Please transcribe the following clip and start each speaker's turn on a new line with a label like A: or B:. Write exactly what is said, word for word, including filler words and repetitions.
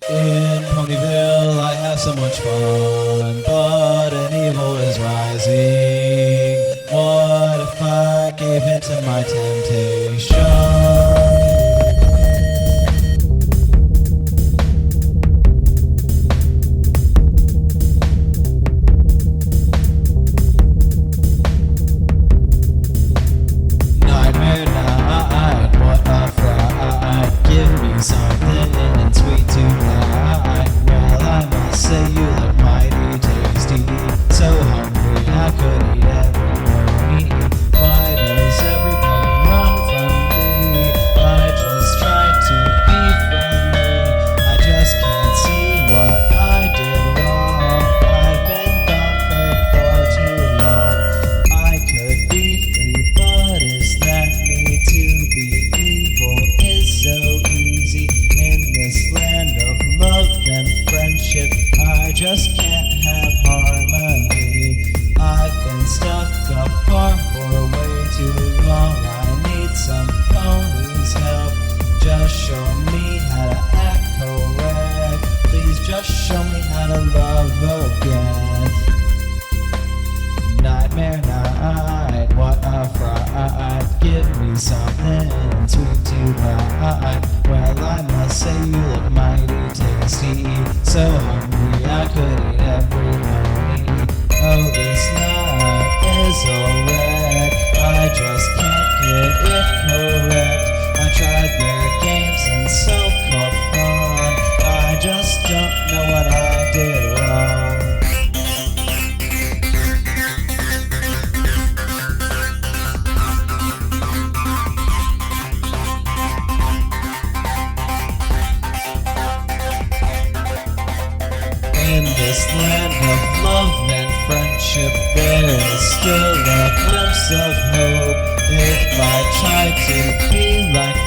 A: In Ponyville I have so much fun, but an evil is rising. What if I gave in to my temptation? Something sweet tonight. Well, I must say you look mighty tasty. So hungry I could eat every morning. Why does everyone run from me? I just try to be friendly. I just can't see what I did wrong. I've been gone for far too long. I could be free, but is that me? To be evil is so easy. In this land of love and friendship, I just can't have harmony. I've been stuck up far for way too long. I need some pony's help. Just show me how to act correct. Please just show me how to love again. Nightmare night, what a fright. Give me something sweet tonight. Well, I must say you look mighty tasty. So hungry I could eat every morning. Oh, this night is a wreck. I just can't get it correct. I tried their games and so-called fun. I just don't know what I did wrong. In this land of love and friendship, there is still a glimpse of hope. If I try to be like